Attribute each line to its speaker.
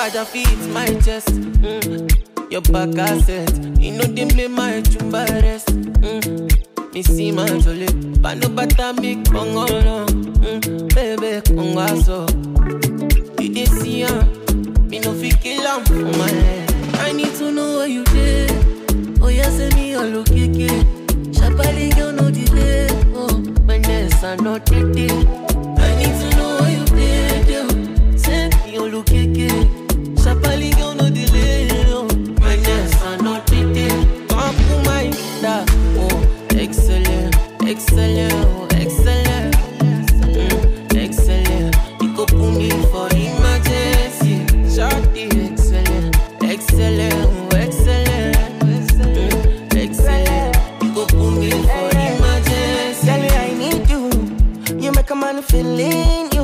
Speaker 1: Raja feet my chest. Your back asset. You know they play my chumba rest. Me see my jolly. Pano bata me kongolo. Baby kongaso. You dey see me no fi kill am for my head. I need to know where you did. Oh yeah, send me all okay. Shabali girl no delay. Oh, when there's a not day. I need to know where you did. Yo. Send me all okay. Shabali girl no delay. Oh, when there's a not day. Come to my da. Oh, excellent, excellent, oh, excellent, excellent. You go put me for emergency. Shorty, excellent, excellent, oh, excellent, excellent. You go put me for emergency.
Speaker 2: Girl, I need you. You make a man feel in.